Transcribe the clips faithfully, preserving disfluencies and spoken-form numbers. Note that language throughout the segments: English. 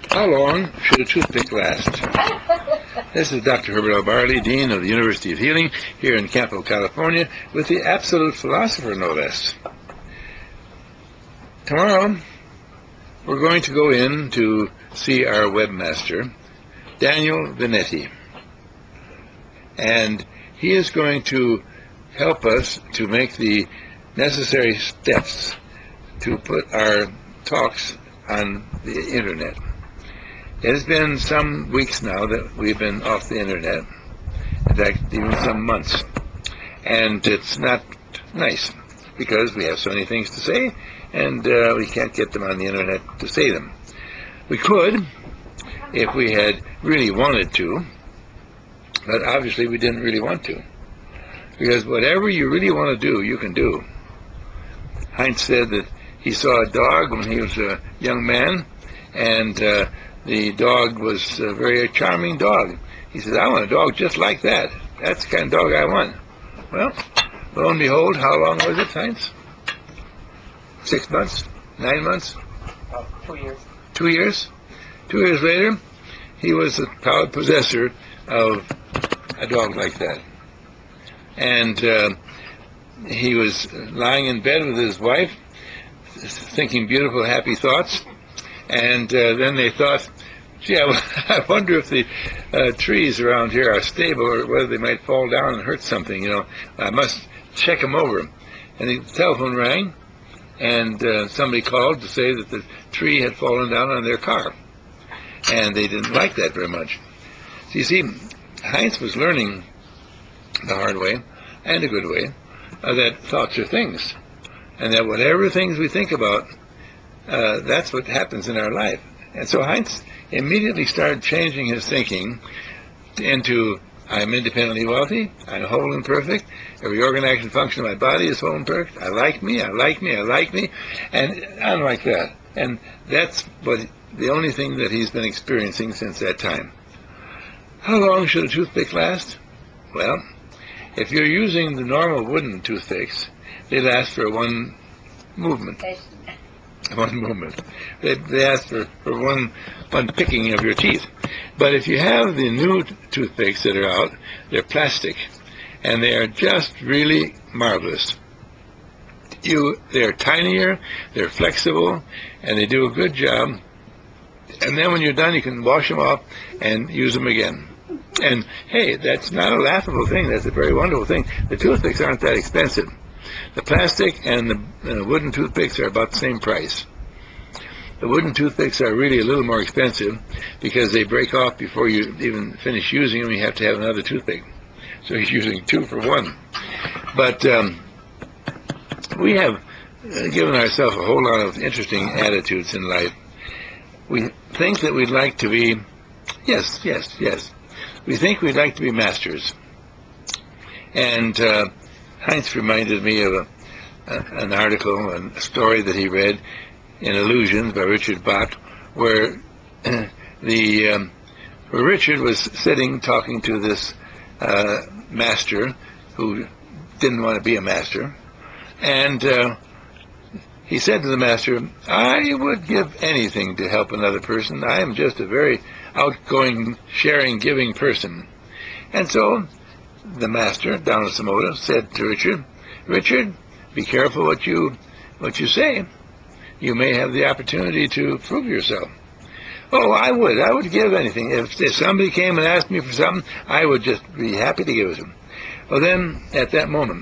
How long should a toothpick last? This is Doctor Herbert L. Barley, Dean of the University of Healing, here in Campo, California, with the absolute philosopher, no less. Tomorrow, we're going to go in to see our webmaster, Daniel Venetti. And he is going to help us to make the necessary steps to put our talks on the internet. It has been some weeks now that we've been off the internet, in fact, even some months. And it's not nice, because we have so many things to say, and uh, we can't get them on the internet to say them. We could, if we had really wanted to, but obviously we didn't really want to. Because whatever you really want to do, you can do. Heinz said that he saw a dog when he was a young man, and uh, the dog was a very charming dog. He said, I want a dog just like that. That's the kind of dog I want. Well, lo and behold, how long was it, Heinz? Six months? Nine months? Uh, two years. Two years? Two years later, he was the proud possessor of a dog like that. And uh, he was lying in bed with his wife, thinking beautiful, happy thoughts. And uh, then they thought, gee, I, I wonder if the uh, trees around here are stable, or whether they might fall down and hurt something. You know, I must check them over. And the telephone rang, and uh, somebody called to say that the tree had fallen down on their car. And they didn't like that very much. So you see, Heinz was learning the hard way, and a good way, uh, that thoughts are things. And that whatever things we think about, uh, that's what happens in our life. And so Heinz immediately started changing his thinking into, I'm independently wealthy, I'm whole and perfect, every organ, action, function of my body is whole and perfect, I like me, I like me, I like me, and I'm like that. And that's what the only thing that he's been experiencing since that time. How long should a toothpick last? Well, if you're using the normal wooden toothpicks, they last for one movement. One movement. They, they last for, for one, one picking of your teeth. But if you have the new toothpicks that are out, they're plastic, and they are just really marvelous. You, they're tinier, they're flexible, and they do a good job. And then when you're done, you can wash them off and use them again. And, hey, that's not a laughable thing. That's a very wonderful thing. The toothpicks aren't that expensive. The plastic and the, and the wooden toothpicks are about the same price. The wooden toothpicks are really a little more expensive because they break off before you even finish using them. You have to have another toothpick. So he's using two for one. But um, we have given ourselves a whole lot of interesting attitudes in life. We think that we'd like to be, yes, yes, yes. We think we'd like to be masters. And uh, Heinz reminded me of a, a, an article, a story that he read in Illusions by Richard Bach, where the um, where Richard was sitting talking to this uh, master who didn't want to be a master. And uh, he said to the master, I would give anything to help another person. I am just a very outgoing, sharing, giving person. And so the master, Donald Samoda, said to Richard, Richard, be careful what you what you say. You may have the opportunity to prove yourself. Oh, I would. I would give anything. If, if somebody came and asked me for something, I would just be happy to give it to them. Well, then, at that moment,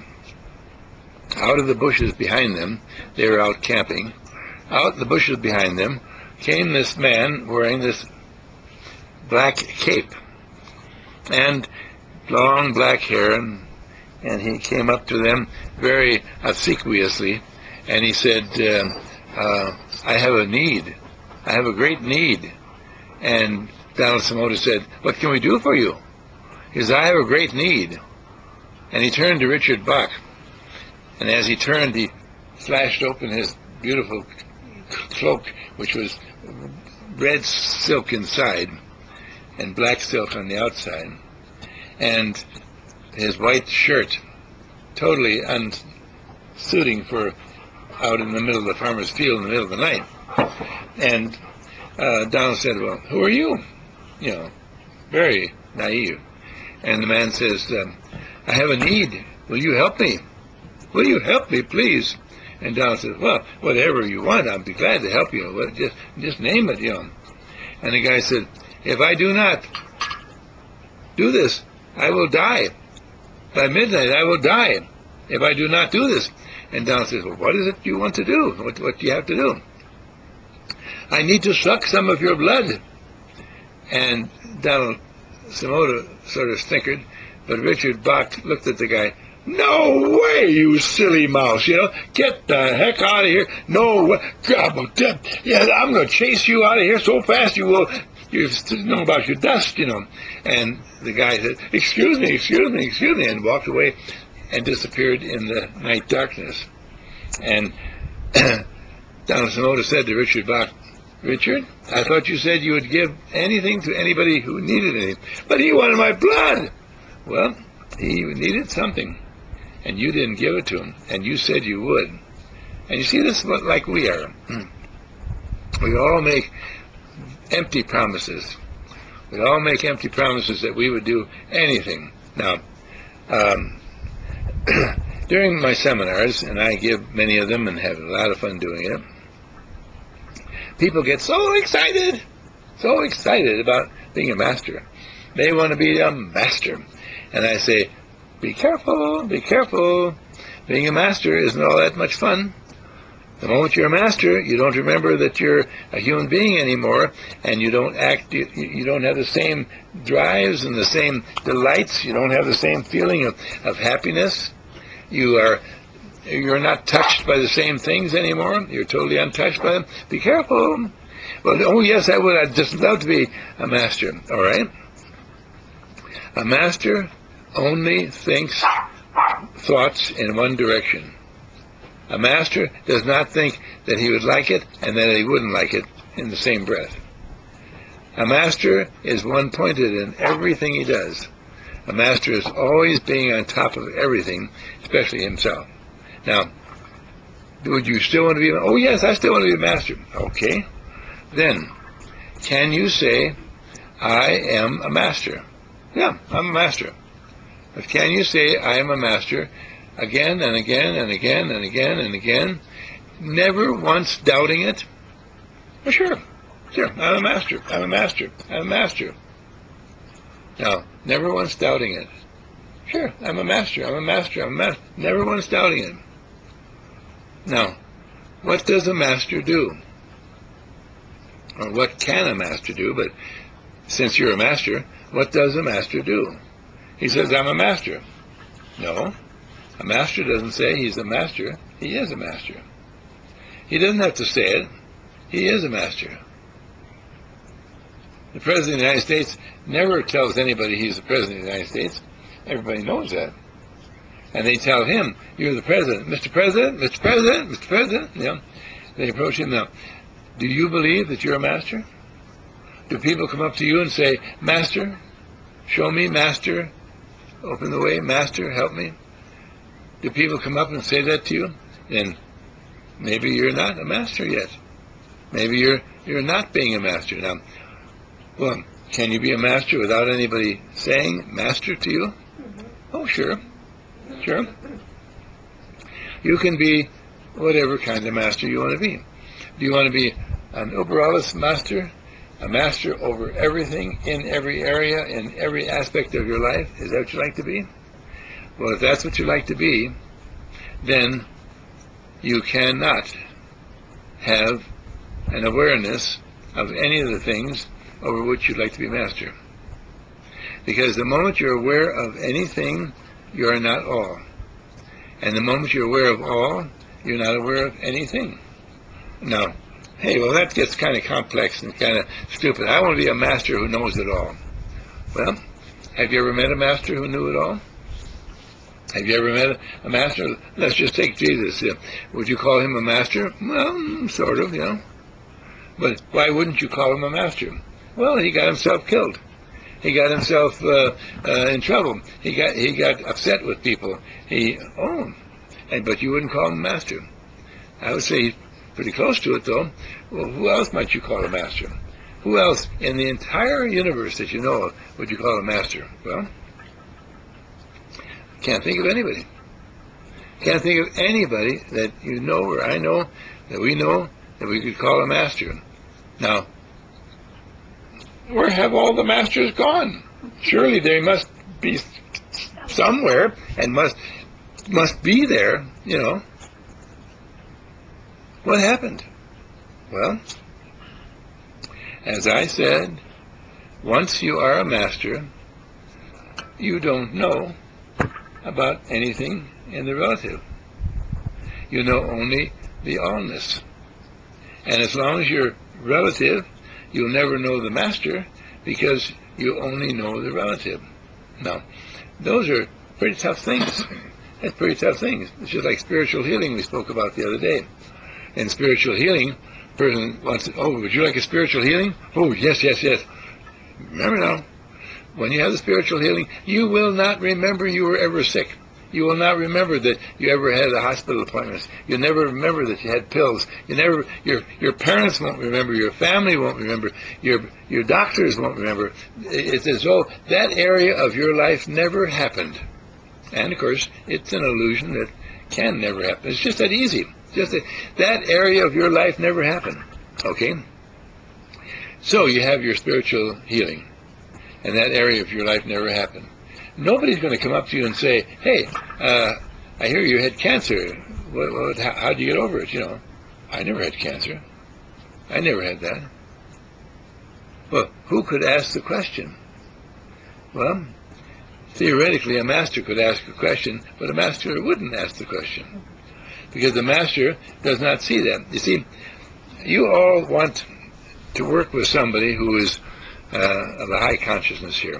out of the bushes behind them, they were out camping, out of the bushes behind them came this man wearing this black cape and long black hair, and, and he came up to them very obsequiously, and he said, uh, uh, I have a need. I have a great need. And Donald Samoda said, what can we do for you? He said, I have a great need. And he turned to Richard Bach, and as he turned, he flashed open his beautiful cloak, which was red silk inside and black silk on the outside, and his white shirt, totally unsuiting for out in the middle of the farmer's field in the middle of the night. And uh, Donald said, well, who are you? You know, very naive. And the man says, um, I have a need. Will you help me? Will you help me, please? And Donald says, well, whatever you want, I'll be glad to help you. Well, just, just name it, you know. And the guy said, if I do not do this, I will die. By midnight, I will die if I do not do this. And Donald says, well, what is it you want to do? What, what do you have to do? I need to suck some of your blood. And Donald Simoda sort of snickered, but Richard Bach looked at the guy. No way, you silly mouse, you know. Get the heck out of here. No way. God, yeah, I'm going to chase you out of here so fast you will, you know about your dust, you know. And the guy said, excuse me, excuse me, excuse me, and walked away and disappeared in the night darkness. And Donald Simoda said to Richard Bach, Richard, I thought you said you would give anything to anybody who needed anything, but he wanted my blood. Well, he needed something, and you didn't give it to him, and you said you would. And you see, this is like we are. We all make empty promises. We all make empty promises that we would do anything. Now, um, during my seminars, and I give many of them and have a lot of fun doing it, people get so excited, so excited about being a master. They want to be a master. And I say, be careful, be careful. Being a master isn't all that much fun. The moment you're a master, you don't remember that you're a human being anymore, and you don't act, you, you don't have the same drives and the same delights. You don't have the same feeling of, of happiness. You are You're not touched by the same things anymore. You're totally untouched by them. Be careful. Well, oh, yes, I would. I'd just love to be a master. All right? A master only thinks thoughts in one direction. A master does not think that he would like it and that he wouldn't like it in the same breath. A master is one-pointed in everything he does. A master is always being on top of everything, especially himself. Now, would you still want to be a, oh yes, I still want to be a master. Okay. Then, can you say, I am a master? Yeah, I'm a master. But can you say, I am a master again and again and again and again and again, never once doubting it? Well, sure. Sure, I'm a master. I'm a master. I'm a master. Now, never once doubting it. Sure, I'm a master. I'm a master. I'm a master. Never once doubting it. Now, what does a master do? Or what can a master do? But since you're a master, what does a master do? He says, I'm a master. No, a master doesn't say he's a master. He is a master. He doesn't have to say it. He is a master. The President of the United States never tells anybody he's the President of the United States. Everybody knows that. And they tell him, you're the President. Mister President, Mister President, Mister President. You know, they approach him now. Do you believe that you're a master? Do people come up to you and say, Master, show me, Master, open the way, Master, help me? Do people come up and say that to you? Then maybe you're not a master yet. Maybe you're you're not being a master. Now, well, can you be a master without anybody saying master to you? Oh, sure. Sure. You can be whatever kind of master you want to be. Do you want to be an über alles master, a master over everything, in every area, in every aspect of your life? Is that what you like to be? Well, if that's what you like to be, then you cannot have an awareness of any of the things over which you'd like to be master. Because the moment you're aware of anything, you are not all. And the moment you're aware of all, you're not aware of anything. Now, hey, well, that gets kind of complex and kind of stupid. I want to be a master who knows it all. Well, have you ever met a master who knew it all? Have you ever met a master? Let's just take Jesus. Yeah. Would you call him a master? Well, sort of, you know. But why wouldn't you call him a master? Well, he got himself killed. He got himself uh, uh, in trouble. He got he got upset with people. He oh, and but you wouldn't call him master. I would say pretty close to it, though. Well, who else might you call a master? Who else in the entire universe that you know of would you call a master? Well, can't think of anybody. Can't think of anybody that you know or I know, that we know, that we could call a master. Now, where have all the masters gone? Surely they must be somewhere and must must be there, you know. What happened? Well, as I said, once you are a master, you don't know about anything in the relative. You know only the allness. And as long as you're relative, you'll never know the master because you only know the relative. Now, those are pretty tough things. That's pretty tough things. It's just like spiritual healing we spoke about the other day. In spiritual healing, person wants to, oh, would you like a spiritual healing? Oh, yes, yes, yes. Remember now, when you have the spiritual healing, you will not remember you were ever sick. You will not remember that you ever had a hospital appointment. You'll never remember that you had pills. You never, your your parents won't remember. Your family won't remember. Your your doctors won't remember. It's as though that area of your life never happened. And of course, it's an illusion that can never happen. It's just that easy. Just that, that area of your life never happened. Okay? So you have your spiritual healing, and that area of your life never happened. Nobody's going to come up to you and say, hey, uh, I hear you had cancer. What, what, how, how'd you get over it? You know, I never had cancer. I never had that. Well, who could ask the question? Well, theoretically, a master could ask a question, but a master wouldn't ask the question because the master does not see that. You see, you all want to work with somebody who is uh, of a high consciousness here.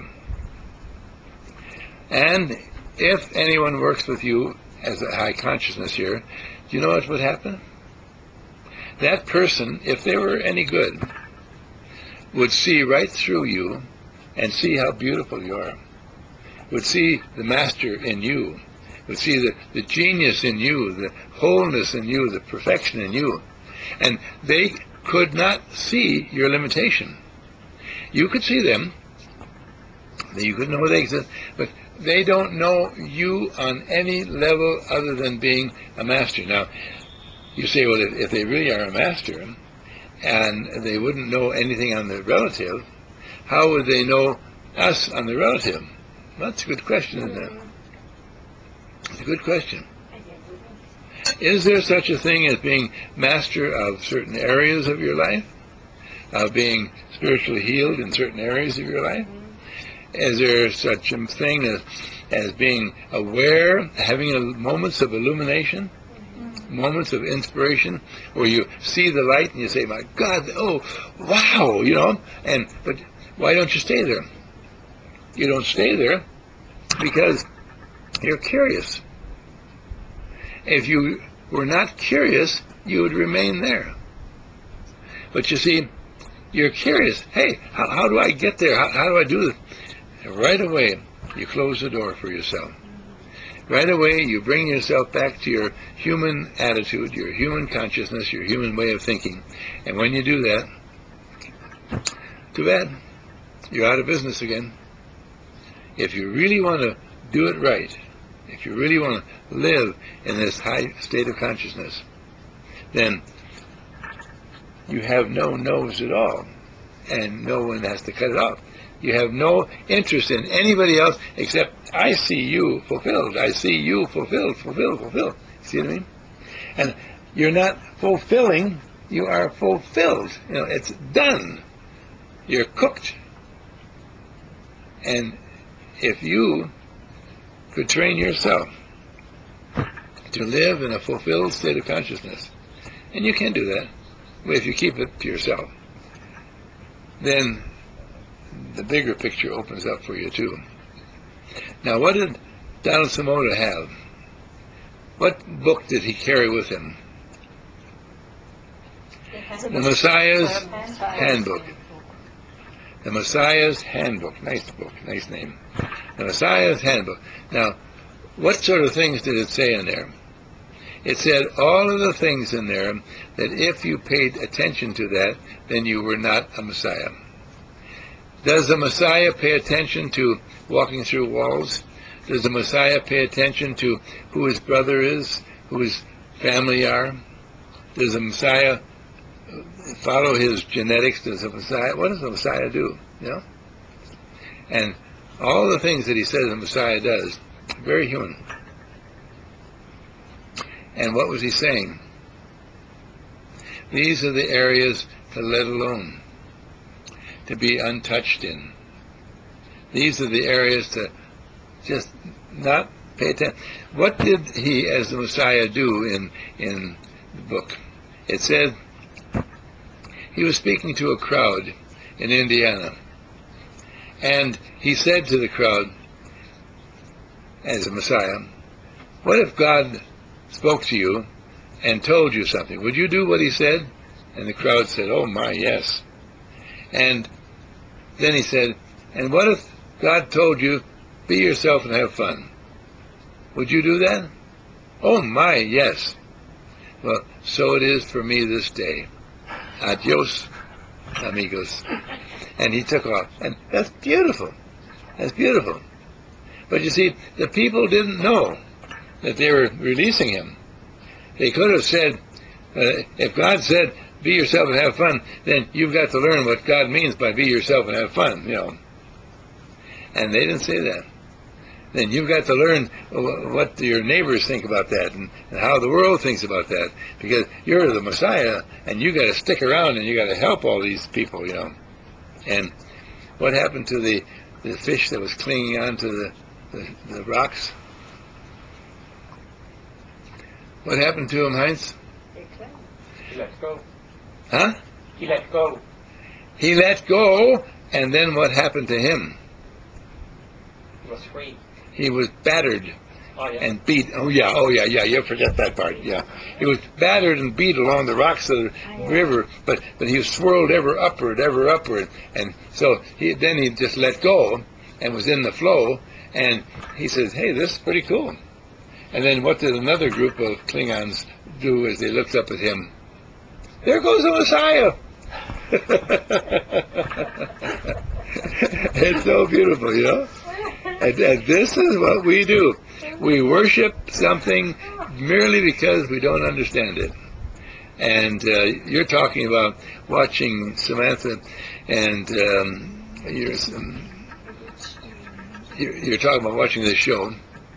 And if anyone works with you as a high consciousness here, do you know what would happen? That person, if they were any good, would see right through you and see how beautiful you are. Would see the master in you. Would see the, the genius in you, the wholeness in you, the perfection in you. And they could not see your limitation. You could see them. You could know they exist, but they don't know you on any level other than being a master. Now, you say, well, if, if they really are a master and they wouldn't know anything on the relative, how would they know us on the relative? Well, that's a good question, isn't it? It's a good question. Is there such a thing as being master of certain areas of your life? Of being spiritually healed in certain areas of your life? Is there such a thing as, as being aware, having a, moments of illumination, moments of inspiration, where you see the light and you say, my God, oh, wow, you know, and but why don't you stay there? You don't stay there because you're curious. If you were not curious, you would remain there. But you see, you're curious. Hey, how, how do I get there? How, how do I do this? And right away, you close the door for yourself. Right away, you bring yourself back to your human attitude, your human consciousness, your human way of thinking. And when you do that, too bad, you're out of business again. If you really want to do it right, if you really want to live in this high state of consciousness, then you have no nose at all, and no one has to cut it off. You have no interest in anybody else except I see you fulfilled. I see you fulfilled, fulfilled, fulfilled. See what I mean? And you're not fulfilling, you are fulfilled. You know, it's done. You're cooked. And if you could train yourself to live in a fulfilled state of consciousness, and you can do that if you keep it to yourself, then the bigger picture opens up for you too. Now, what did Donald Samoda have? What book did he carry with him? The Messiah's Handbook. The Messiah's Handbook. Nice book, nice name. The Messiah's Handbook. Now, what sort of things did it say in there? It said all of the things in there that if you paid attention to that, then you were not a Messiah. Does the Messiah pay attention to walking through walls? Does the Messiah pay attention to who his brother is, who his family are? Does the Messiah follow his genetics? Does the Messiah, what does the Messiah do? You know? And all the things that he says the Messiah does, very human. And what was he saying? These are the areas to let alone, to be untouched in. These are the areas to just not pay attention. What did he, as the Messiah, do in, in the book? It said he was speaking to a crowd in Indiana. And he said to the crowd, as a Messiah, what if God spoke to you and told you something? Would you do what he said? And the crowd said, oh my, yes. And then he said, and what if God told you, be yourself and have fun? Would you do that? Oh my, yes. Well, so it is for me this day. Adios, amigos. And he took off. And that's beautiful. That's beautiful. But you see, the people didn't know that they were releasing him. They could have said, uh, if God said, be yourself and have fun, then you've got to learn what God means by be yourself and have fun, you know. And they didn't say that. Then you've got to learn what your neighbors think about that, and, and how the world thinks about that, because you're the Messiah, and you got to stick around and you got to help all these people, you know. And what happened to the, the fish that was clinging on to the, the, the rocks? What happened to him, Heinz? He let go. Huh? He let go. He let go, and then what happened to him? He was free. He was battered Oh, yeah. and beat. Oh, yeah, oh, yeah, yeah, you forget that part, yeah. He was battered and beat along the rocks of the river, but, but he was swirled ever upward, ever upward. And so he, then he just let go and was in the flow, and he says, hey, this is pretty cool. And then what did another group of Klingons do as they looked up at him? There goes the Messiah! It's so beautiful, you know? And, and this is what we do. We worship something merely because we don't understand it. And uh, you're talking about watching Samantha, and um, you're, um, you're, you're talking about watching this show.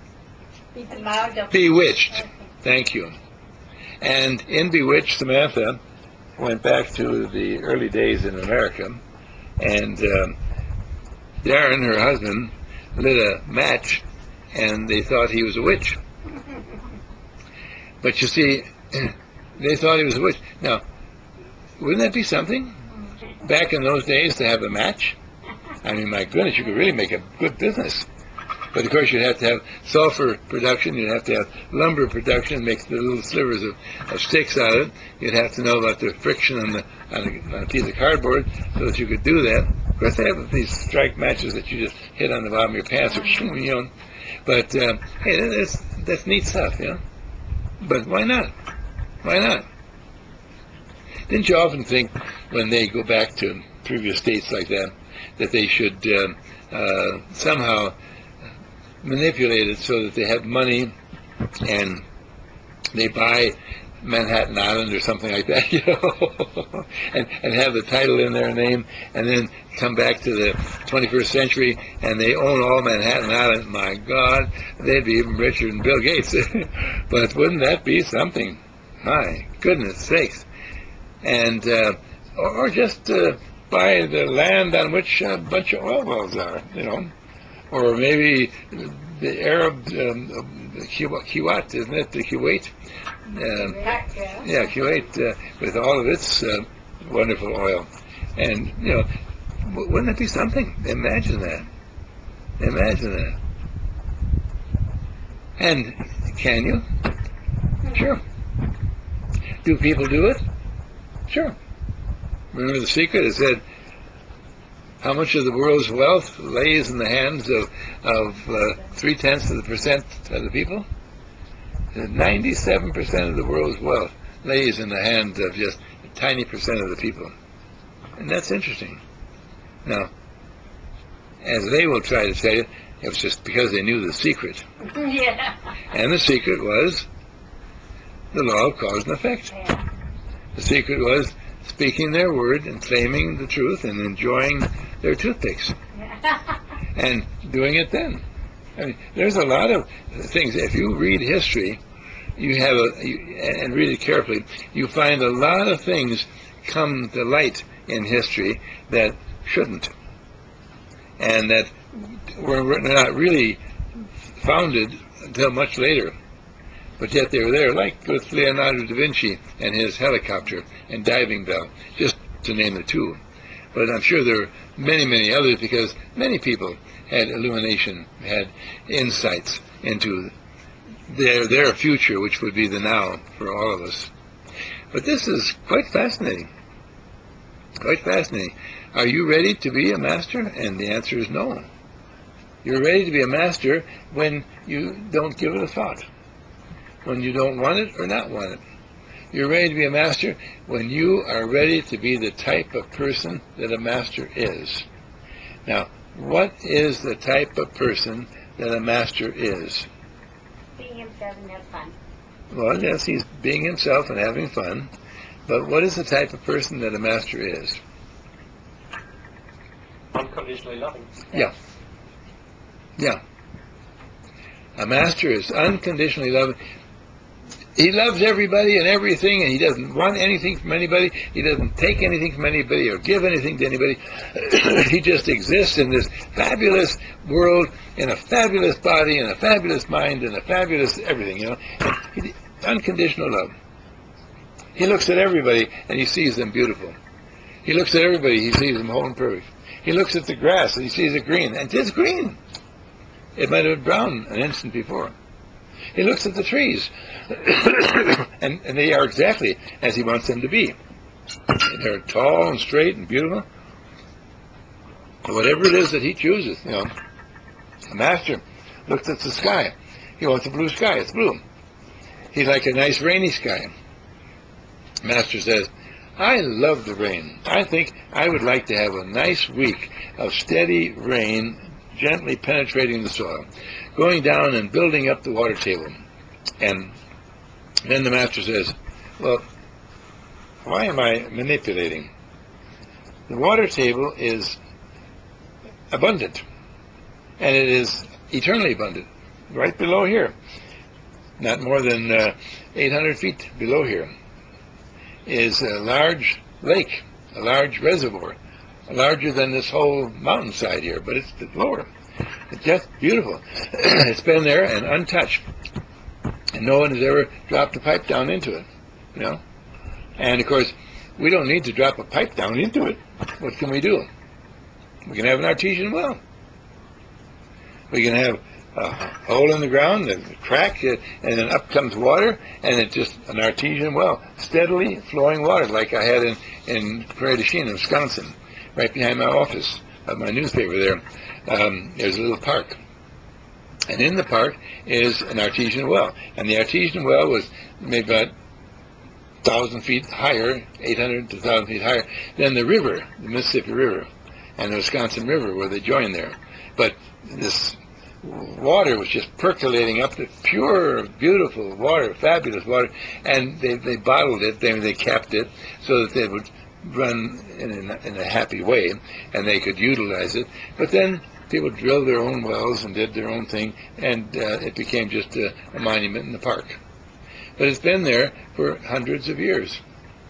Bewitched. Thank you. And in Bewitched, Samantha went back to the early days in America, and um, Darren, her husband, lit a match, and they thought he was a witch. But you see, they thought he was a witch. Now, wouldn't that be something? Back in those days, to have a match? I mean, my goodness, you could really make a good business. But of course, you'd have to have sulfur production, you'd have to have lumber production, make the little slivers of, of sticks out of it. You'd have to know about the friction on, the, on, a, on a piece of cardboard so that you could do that. Of course, they have these strike matches that you just hit on the bottom of your pants, or you know. But uh, hey, that's that's neat stuff, you know. But why not? Why not? Didn't you often think, when they go back to previous states like that, that they should uh, uh, somehow manipulate it so that they have money and they buy Manhattan Island or something like that, you know, and, and have the title in their name, and then come back to the twenty-first century and they own all Manhattan Island. My God, they'd be even richer than Bill Gates. But wouldn't that be something? My goodness sakes. And uh, or, or just uh, buy the land on which a bunch of oil wells are, you know. Or maybe the Arab, um, Kuwait, isn't it? The Kuwait? Um, yeah, Kuwait, uh, with all of its uh, wonderful oil. And, you know, wouldn't it be something? Imagine that. Imagine that. And can you? Sure. Do people do it? Sure. Remember The Secret? It said, how much of the world's wealth lays in the hands of, of uh, three-tenths of the percent of the people? ninety-seven percent of the world's wealth lays in the hands of just a tiny percent of the people. And that's interesting. Now, as they will try to tell you, it was just because they knew the secret. Yeah. And the secret was the law of cause and effect. Yeah. The secret was speaking their word and claiming the truth and enjoying their toothpicks. Yeah. And doing it then. I mean, there's a lot of things. If you read history, you have a you, and read it carefully, you find a lot of things come to light in history that shouldn't, and that were not really founded until much later. But yet they were there, like with Leonardo da Vinci and his helicopter and diving bell, just to name the two. But I'm sure there are many, many others, because many people had illumination, had insights into their their future, which would be the now for all of us. But this is quite fascinating. Quite fascinating. Are you ready to be a master? And the answer is no. You're ready to be a master when you don't give it a thought, when you don't want it or not want it. You're ready to be a master when you are ready to be the type of person that a master is. Now, what is the type of person that a master is? Being himself and have fun. Well, yes, he's being himself and having fun. But what is the type of person that a master is? Unconditionally loving. Yeah. Yeah. A master is unconditionally loving. He loves everybody and everything, and he doesn't want anything from anybody. He doesn't take anything from anybody or give anything to anybody. He just exists in this fabulous world, in a fabulous body, in a fabulous mind, in a fabulous everything, you know. He, unconditional love. He looks at everybody, and he sees them beautiful. He looks at everybody, he sees them whole and perfect. He looks at the grass, and he sees it green, and it's green. It might have been brown an instant before. He looks at the trees, and, and they are exactly as he wants them to be. They're tall and straight and beautiful. Whatever it is that he chooses, you know. A master looks at the sky. He wants a blue sky. It's blue. He'd like a nice rainy sky. Master says, I love the rain. I think I would like to have a nice week of steady rain gently penetrating the soil, going down and building up the water table. And then the master says, well, why am I manipulating? The water table is abundant, and it is eternally abundant, right below here. Not more than uh, eight hundred feet below here is a large lake, a large reservoir, larger than this whole mountainside here, but it's lower. It's just beautiful. It's been there and untouched, and no one has ever dropped a pipe down into it, you know. And of course, we don't need to drop a pipe down into it. What can we do? We can have an artesian well. We can have a hole in the ground, a crack, and then up comes water, and it's just an artesian well, steadily flowing water, like I had in, in Prairie du Chien, Wisconsin, right behind my office of my newspaper there. Um, there's a little park. And in the park is an artesian well. And the artesian well was maybe about one thousand feet higher, eight hundred to one thousand feet higher, than the river, the Mississippi River, and the Wisconsin River, where they join there. But this water was just percolating up to pure, beautiful water, fabulous water, and they, they bottled it, they, they capped it, so that they would run in a, in a happy way, and they could utilize it. But then people drilled their own wells and did their own thing, and uh, it became just a, a monument in the park. But it's been there for hundreds of years.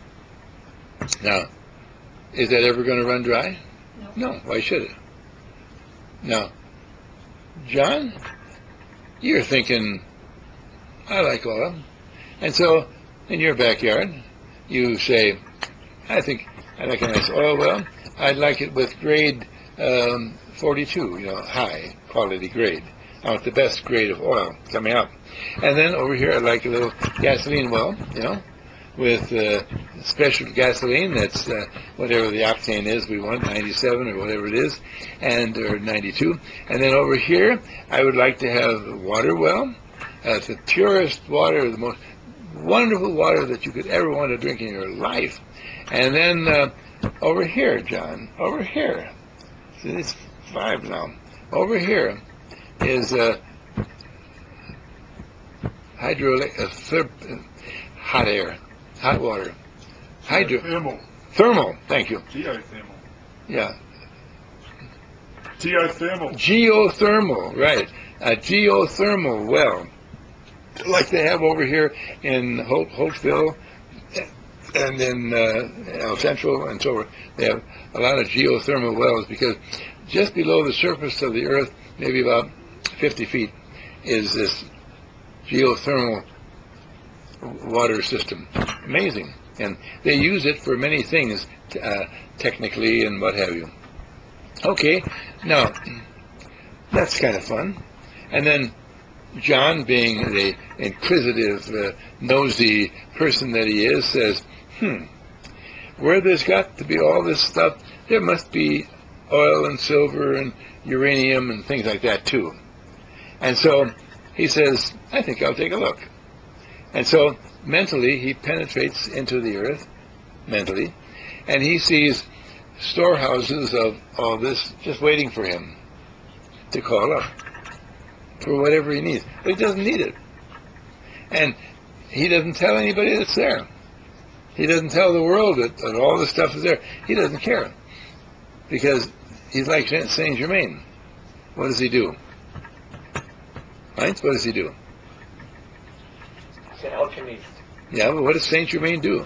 Now, is that ever going to run dry? No. No. Why should it? Now, John, you're thinking, I like oil. And so, in your backyard, you say, I think I like a nice oil well. I'd like it with grade um, forty-two, you know, high quality grade. I want the best grade of oil coming out. And then over here, I'd like a little gasoline well, you know, with uh, special gasoline that's uh, whatever the octane is we want, ninety-seven or whatever it is, and or ninety-two. And then over here, I would like to have a water well Uh, the purest water, the most wonderful water that you could ever want to drink in your life. And then uh, over here, John, over here, see, it's five now. Over here is uh, hydro, uh, ther- hot air, hot water, hydro, Geothermal. thermal. Thank you. Geothermal. Yeah, Geothermal. geothermal. Right, a geothermal well, like they have over here in Hope, Hopeville and in uh, El Centro and so forth. They have a lot of geothermal wells because just below the surface of the earth, maybe about fifty feet, is this geothermal water system. Amazing. And they use it for many things, uh, technically and what have you. Okay, now, that's kind of fun. And then John, being the inquisitive, uh, nosy person that he is, says, hmm, where there's got to be all this stuff, there must be oil and silver and uranium and things like that too. And so he says, I think I'll take a look. And so mentally he penetrates into the earth, mentally, and he sees storehouses of all this just waiting for him to call up for whatever he needs. But he doesn't need it. And he doesn't tell anybody that's there. He doesn't tell the world that, that all this stuff is there. He doesn't care. Because he's like Saint Germain. What does he do? Right? What does he do? He's an alchemist. Yeah, but what does Saint Germain do?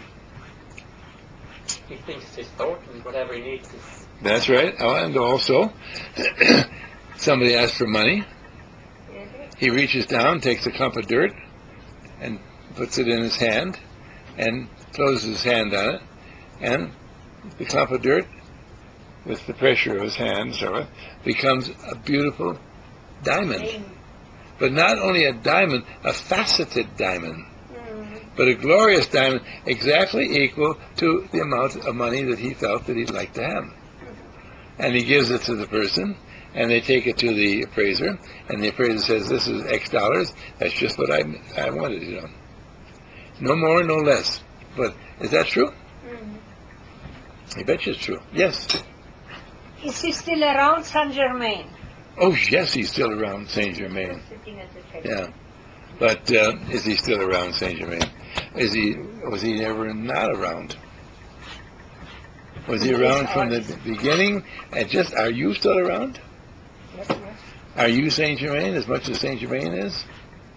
He thinks his thought and whatever he needs is... That's right. Oh, and also, somebody asks for money. He reaches down, takes a clump of dirt, and puts it in his hand, and closes his hand on it, and the clump of dirt, with the pressure of his hand, so becomes a beautiful diamond. But not only a diamond, a faceted diamond, but a glorious diamond, exactly equal to the amount of money that he felt that he'd like to have. And he gives it to the person, and they take it to the appraiser, and the appraiser says, this is X dollars, that's just what I, I wanted, you know. No more, no less. But is that true? Mm-hmm. I bet you it's true. Yes. Is he still around Saint Germain? Oh, yes, he's still around Saint Germain. Yeah. But uh, is he still around Saint Germain? Is he? Was he ever not around? Was he around from the beginning? And just, are you still around? Yes, yes. Are you Saint Germain as much as Saint Germain is?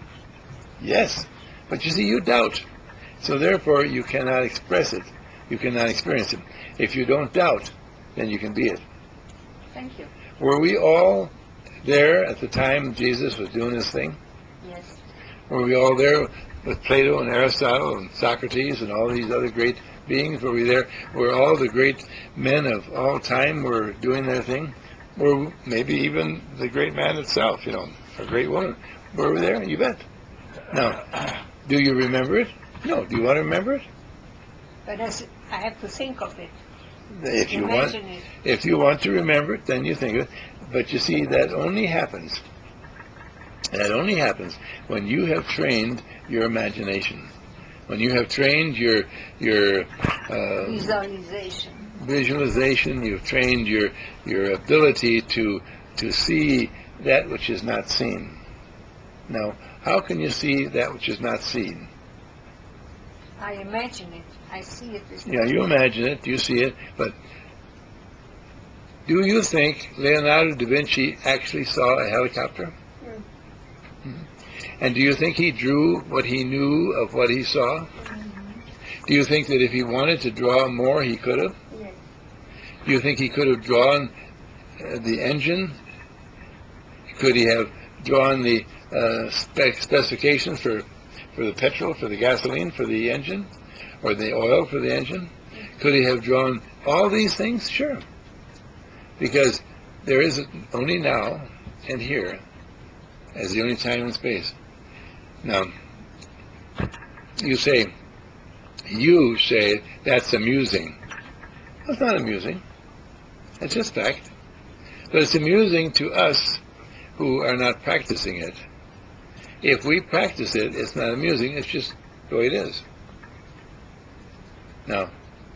Yes. But you see, you doubt. So therefore, you cannot express it. You cannot experience it. If you don't doubt, then you can be it. Thank you. Were we all there at the time Jesus was doing his thing? Yes. Were we all there with Plato and Aristotle and Socrates and all these other great beings? Were we there where all the great men of all time were doing their thing? Or maybe even the great man itself, you know, a great woman. Were we there? You bet. Now, do you remember it? No. Do you want to remember it? But as I have to think of it. If you want, Imagine it. if you want to remember it, then you think of it. But you see, that only happens. That only happens when you have trained your imagination, when you have trained your your uh, Visualization. visualization. You've trained your your ability to to see that which is not seen. Now, how can you see that which is not seen? I imagine it. I see it. Yeah, you imagine it, you see it, but do you think Leonardo da Vinci actually saw a helicopter? Mm. Mm-hmm. And do you think he drew what he knew of what he saw? Mm-hmm. Do you think that if he wanted to draw more, he could have? Yes. Do you think he could have drawn uh, the engine? Could he have drawn the uh, spec- specifications for, for the petrol, for the gasoline, for the engine, or the oil for the engine? Could he have drawn all these things? Sure. Because there is only now and here as the only time and space. Now, you say, you say that's amusing. That's not amusing. It's just fact. But it's amusing to us who are not practicing it. If we practice it, it's not amusing. It's just the way it is. Now,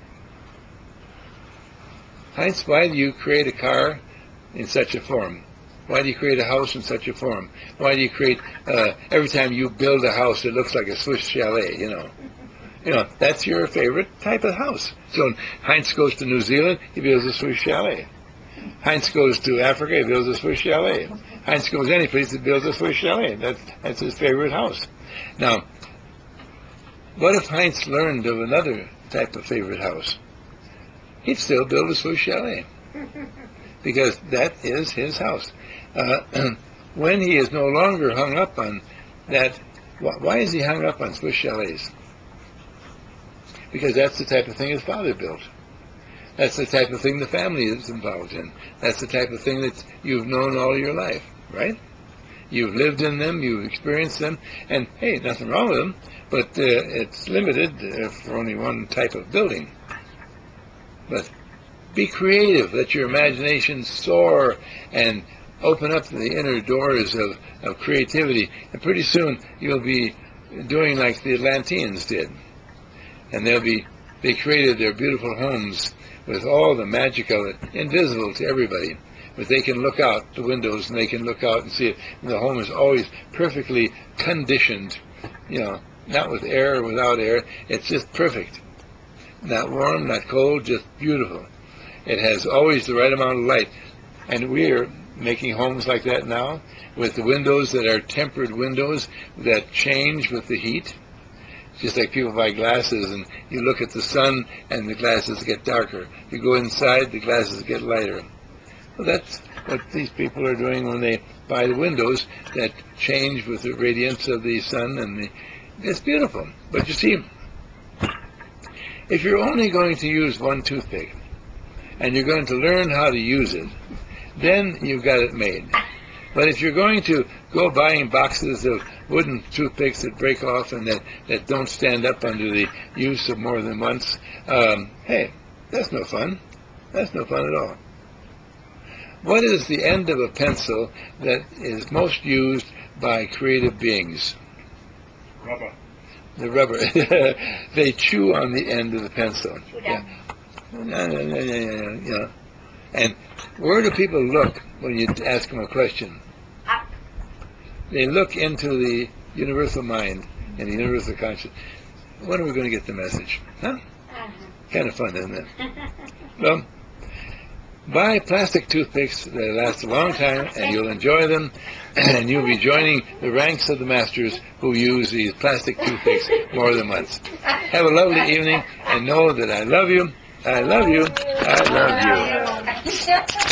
Heinz, why do you create a car in such a form? Why do you create a house in such a form? Why do you create, uh, every time you build a house, it looks like a Swiss chalet, you know? You know, that's your favorite type of house. So when Heinz goes to New Zealand, he builds a Swiss chalet. Heinz goes to Africa, he builds a Swiss chalet. Heinz goes any place, he builds a Swiss chalet. That's, that's his favorite house. Now, what if Heinz learned of another type of favorite house? He'd still build a Swiss chalet, because that is his house. Uh, when he is no longer hung up on that, why is he hung up on Swiss chalets? Because that's the type of thing his father built. That's the type of thing the family is involved in. That's the type of thing that you've known all your life, right? You've lived in them, you've experienced them, and hey, nothing wrong with them, but uh, it's limited uh, for only one type of building. But be creative, let your imagination soar and open up the inner doors of, of creativity, and pretty soon you'll be doing like the Atlanteans did. And they'll be, they created their beautiful homes with all the magic of it, invisible to everybody. But they can look out the windows and they can look out and see it. And the home is always perfectly conditioned, you know, not with air or without air. It's just perfect. Not warm, not cold, just beautiful. It has always the right amount of light. And we're making homes like that now, with the windows that are tempered windows that change with the heat. Just like people buy glasses and you look at the sun and the glasses get darker. You go inside, the glasses get lighter. Well, that's what these people are doing when they buy the windows that change with the radiance of the sun, and the, it's beautiful. But you see, if you're only going to use one toothpick and you're going to learn how to use it, then you've got it made. But if you're going to go buying boxes of wooden toothpicks that break off and that, that don't stand up under the use of more than once, um, hey, that's no fun. That's no fun at all. What is the end of a pencil that is most used by creative beings? Rubber. The rubber. They chew on the end of the pencil. Yeah. Yeah, yeah, yeah, yeah, yeah. And where do people look when you ask them a question? Up. They look into the universal mind and the universal consciousness. When are we going to get the message? Huh? Uh-huh. Kind of fun, isn't it? Well, buy plastic toothpicks that last a long time, and you'll enjoy them, and you'll be joining the ranks of the masters who use these plastic toothpicks more than once. Have a lovely evening, and know that I love you. I love you. I love you.